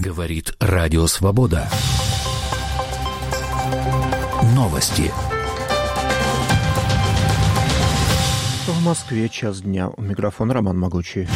Говорит Радио Свобода. Новости. В Москве час дня. У микрофона Роман Могучий.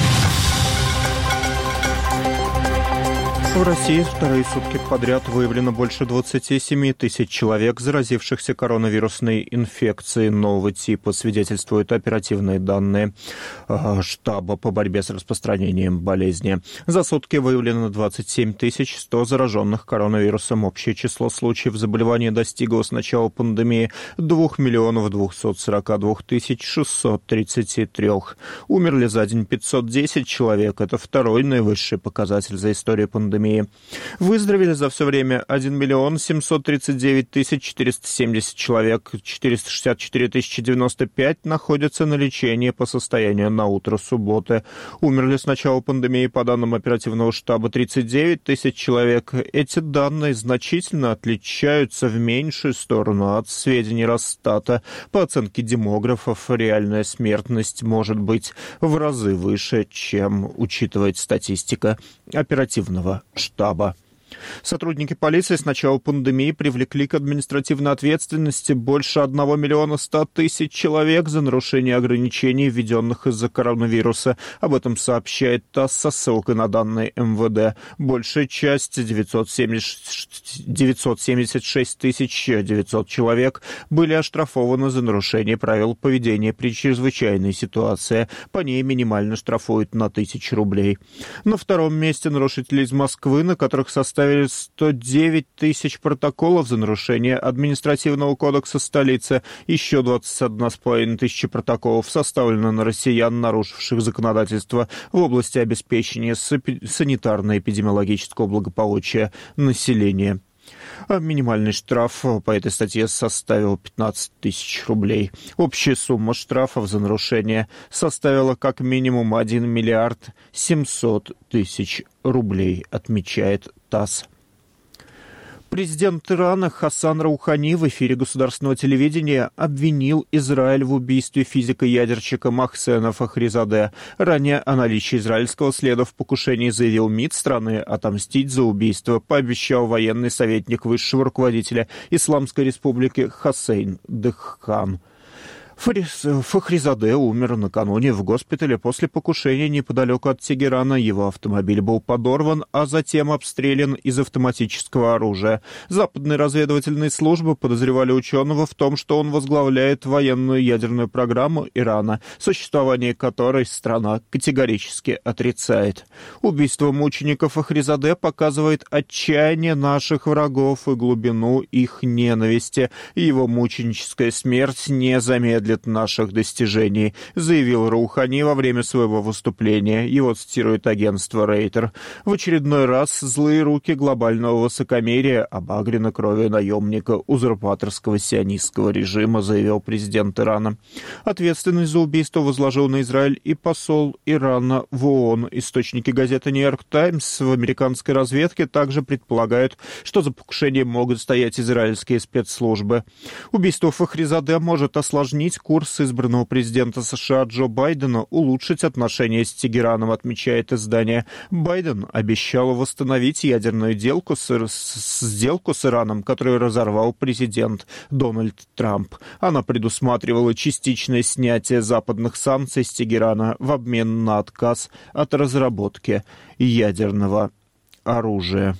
В России вторые сутки подряд выявлено больше 27 тысяч человек, заразившихся коронавирусной инфекцией нового типа, свидетельствуют оперативные данные штаба по борьбе с распространением болезни. За сутки выявлено 27 100 зараженных коронавирусом. Общее число случаев заболевания достигло с начала пандемии 2 242 633. Умерли за день 510 человек. Это второй наивысший показатель за историю пандемии. Выздоровели за все время 1 739 470 человек, 464 095 находятся на лечении по состоянию на утро субботы. Умерли с начала пандемии, по данным оперативного штаба, 39 тысяч человек. Эти данные значительно отличаются в меньшую сторону от сведений Росстата. По оценке демографов, реальная смертность может быть в разы выше, чем учитывает статистика оперативного штаба. Сотрудники полиции с начала пандемии привлекли к административной ответственности больше 1 100 000 человек за нарушение ограничений, введенных из-за коронавируса. Об этом сообщает ТАСС со ссылкой на данные МВД. Большая часть, 976 900 человек, были оштрафованы за нарушение правил поведения при чрезвычайной ситуации. По ней минимально штрафуют на 1000 рублей. На втором месте нарушители из Москвы, на которых составили 109 тысяч протоколов за нарушение административного кодекса столицы. Еще 21 500 протоколов составлено на россиян, нарушивших законодательство в области обеспечения санитарно-эпидемиологического благополучия населения. Минимальный штраф по этой статье составил 15 000 рублей. Общая сумма штрафов за нарушение составила как минимум 1 700 000 рублей, отмечает ТАСС. Президент Ирана Хасан Роухани в эфире государственного телевидения обвинил Израиль в убийстве физика-ядерщика Мохсена Фахризаде. Ранее о наличии израильского следа в покушении заявил МИД страны. Отомстить за убийство пообещал военный советник высшего руководителя Исламской республики Хосейн Дехган. Фахризаде умер накануне в госпитале после покушения неподалеку от Тегерана. Его автомобиль был подорван, а затем обстрелян из автоматического оружия. Западные разведывательные службы подозревали ученого в том, что он возглавляет военную ядерную программу Ирана, существование которой страна категорически отрицает. Убийство мученика Фахризаде показывает отчаяние наших врагов и глубину их ненависти. Его мученическая смерть не замедлит наших достижений, заявил Роухани во время своего выступления. Его цитирует агентство Рейтер. В очередной раз злые руки глобального высокомерия обагрены кровью наемника узурпаторского сионистского режима, заявил президент Ирана. Ответственность за убийство возложил на Израиль и посол Ирана в ООН. Источники газеты «Нью-Йорк Таймс» в американской разведке также предполагают, что за покушением могут стоять израильские спецслужбы. Убийство Фахризаде может осложнить курс избранного президента США Джо Байдена, улучшить отношения с Тегераном, отмечает издание. Байден обещал восстановить ядерную сделку с Ираном, которую разорвал президент Дональд Трамп. Она предусматривала частичное снятие западных санкций с Тегерана в обмен на отказ от разработки ядерного оружия.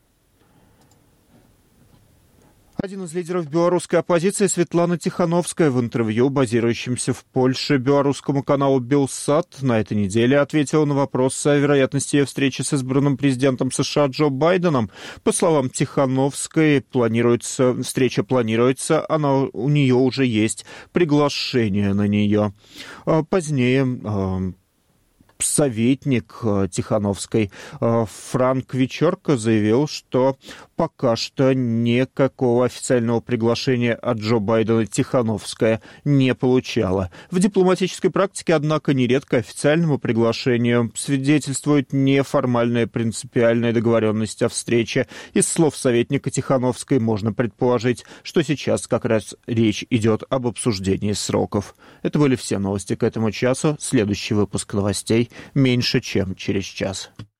Один из лидеров белорусской оппозиции, Светлана Тихановская, в интервью, базирующемся в Польше, белорусскому каналу «Белсат», на этой неделе ответила на вопрос о вероятности ее встречи с избранным президентом США Джо Байденом. По словам Тихановской, встреча планируется, у нее уже есть приглашение на нее. Позднее советник Тихановской Франк Вечерко заявил, что пока что никакого официального приглашения от Джо Байдена Тихановская не получала. В дипломатической практике, однако, нередко официальному приглашению свидетельствует неформальная принципиальная договоренность о встрече. Из слов советника Тихановской можно предположить, что сейчас как раз речь идет об обсуждении сроков. Это были все новости к этому часу. Следующий выпуск новостей меньше чем через час.